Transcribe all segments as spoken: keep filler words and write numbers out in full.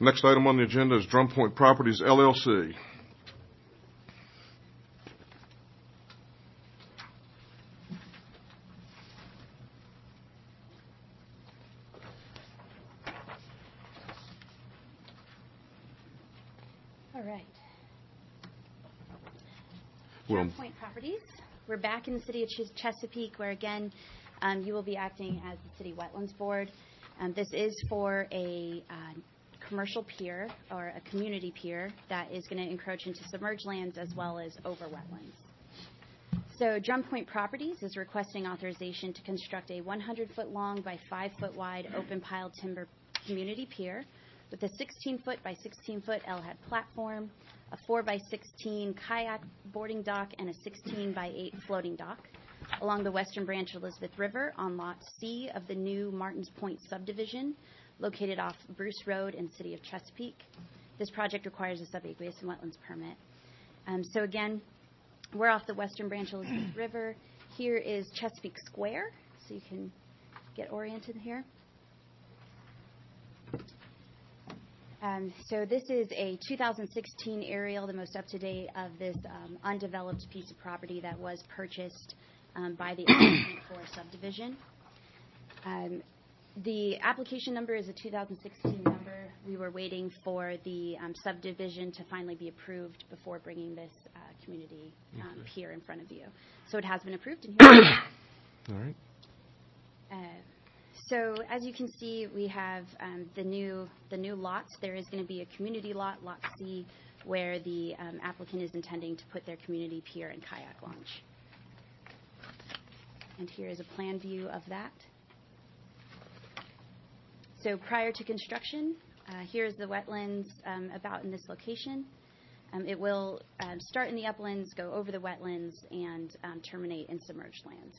Next item on the agenda is Drum Point Properties, L L C. All right. Well, Drum Point Properties. We're back in the city of Ches- Chesapeake, where again, um, you will be acting as the City Wetlands Board. Um, this is for a uh, commercial pier or a community pier that is going to encroach into submerged lands as well as over wetlands. So Drum Point Properties is requesting authorization to construct a one hundred foot long by five foot wide open pile timber community pier with a sixteen foot by sixteen foot L H A D platform, a four by sixteen kayak boarding dock, and a sixteen by eight floating dock along the western branch of Elizabeth River on Lot C of the new Martins Point subdivision located off Bruce Road in the city of Chesapeake. This project requires a subaqueous and wetlands permit. Um, so again, we're off the western branch of Elizabeth River. Here is Chesapeake Square, so you can get oriented here. Um, so this is a two thousand sixteen aerial, the most up-to-date of this um, undeveloped piece of property that was purchased um, by the applicant for a subdivision. Um, the application number is a two thousand sixteen number. We were waiting for the um, subdivision to finally be approved before bringing this uh, community um, okay. pier in front of you. So it has been approved. And here All right. Uh, So as you can see, we have um, the new the new lots. There is going to be a community lot, Lot C, where the um, applicant is intending to put their community pier and kayak launch. And here is a plan view of that. So prior to construction, uh, here's the wetlands um, about in this location. Um, it will um, start in the uplands, go over the wetlands, and um, terminate in submerged lands.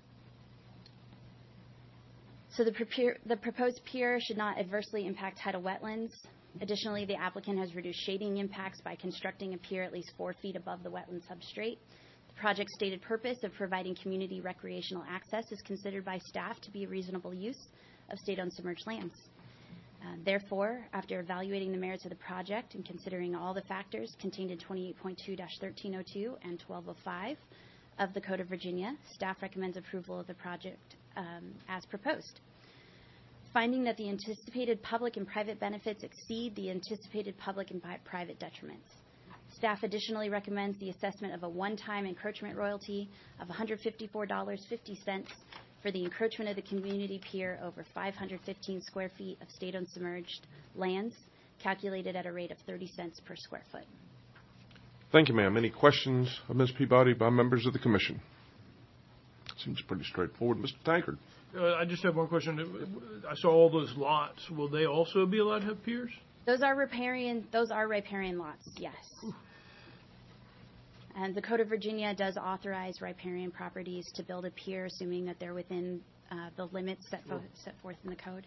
So the, prepare, the proposed pier should not adversely impact tidal wetlands. Additionally, the applicant has reduced shading impacts by constructing a pier at least four feet above the wetland substrate. The project's stated purpose of providing community recreational access is considered by staff to be a reasonable use of state-owned submerged lands. Uh, therefore, after evaluating the merits of the project and considering all the factors contained in twenty-eight point two dash thirteen oh two and twelve oh five of the Code of Virginia, staff recommends approval of the project um, as proposed. Finding that the anticipated public and private benefits exceed the anticipated public and private detriments. Staff additionally recommends the assessment of a one-time encroachment royalty of one hundred fifty-four dollars and fifty cents for the encroachment of the community pier over five hundred fifteen square feet of state-owned submerged lands, calculated at a rate of thirty cents per square foot. Thank you, ma'am. Any questions of Miz Peabody by members of the commission? Seems pretty straightforward. Mister Tankard. Uh, I just have one question. I saw all those lots. Will they also be allowed to have piers? Those are riparian. Those are riparian lots. Yes. Ooh. And the Code of Virginia does authorize riparian properties to build a pier, assuming that they're within uh, the limits set, fo- set forth in the code.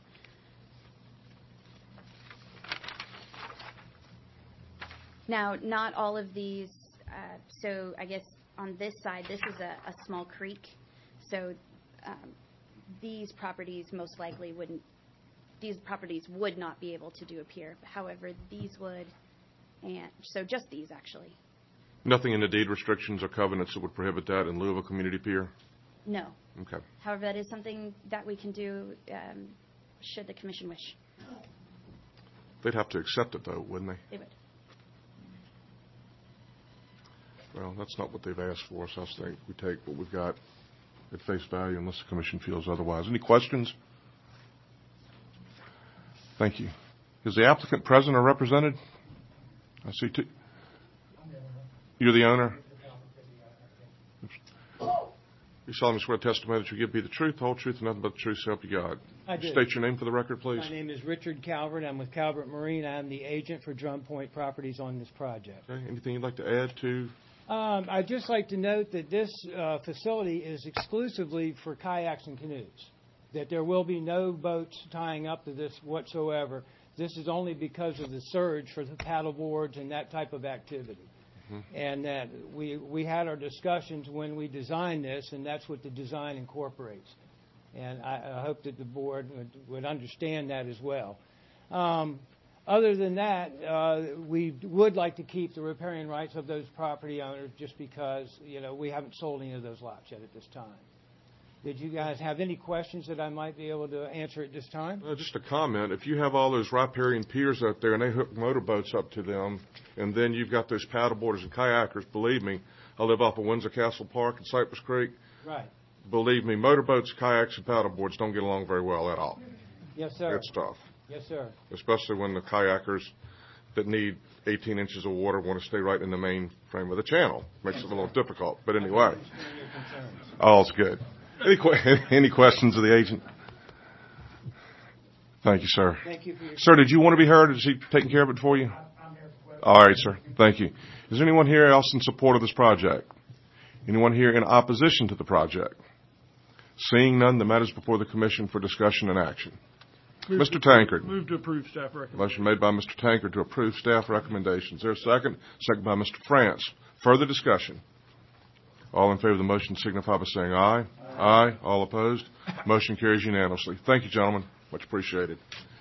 Now, not all of these. Uh, so, I guess on this side, this is a, a small creek. So. Um, These properties most likely wouldn't, these properties would not be able to do a pier. However, these would, and so just these actually. Nothing in the deed restrictions or covenants that would prohibit that in lieu of a community pier? No. Okay. However, that is something that we can do um, should the commission wish. They'd have to accept it, though, wouldn't they? They would. Well, that's not what they've asked for, so I think we take what we've got at face value unless the commission feels otherwise. Any questions? Thank you. Is the applicant present or represented? I see two. You're the owner? You solemnly swear testimony that you give me the truth, the whole truth, and nothing but the truth, so help you God. I do. State your name for the record, please. My name is Richard Calvert. I'm with Calvert Marine. I'm the agent for Drum Point Properties on this project. Okay. Anything you'd like to add to? Um, I'd just like to note that this uh, facility is exclusively for kayaks and canoes, that there will be no boats tying up to this whatsoever. This is only because of the surge for the paddle boards and that type of activity. Mm-hmm. And that we, we had our discussions when we designed this, and that's what the design incorporates. And I, I hope that the board would, would understand that as well. Um, Other than that, uh, we would like to keep the riparian rights of those property owners just because, you know, we haven't sold any of those lots yet at this time. Did you guys have any questions that I might be able to answer at this time? Uh, just a comment. If you have all those riparian piers out there and they hook motorboats up to them, and then you've got those paddleboarders and kayakers, believe me, I live off of Windsor Castle Park in Cypress Creek. Right. Believe me, motorboats, kayaks, and paddleboards don't get along very well at all. Yes, sir. It's tough, Yes, sir. especially when the kayakers that need eighteen inches of water want to stay right in the main frame of the channel. Makes it a little difficult. But anyway, I understand your concerns. all's good. Any, que- any questions of the agent? Thank you, sir. Thank you for your. Sir, did you want to be heard? Is he taking care of it for you? I'm here for All right, sir. Thank you. Is there anyone here else in support of this project? Anyone here in opposition to the project? Seeing none, the matter is before the commission for discussion and action. Move Mister to- Tankard. Move to approve staff recommendation. Motion made by Mister Tankard to approve staff recommendations. Is there a second? Second by Mister France. Further discussion? All in favor of the motion signify by saying aye. Aye. Aye. All opposed? Motion carries unanimously. Thank you, gentlemen. Much appreciated.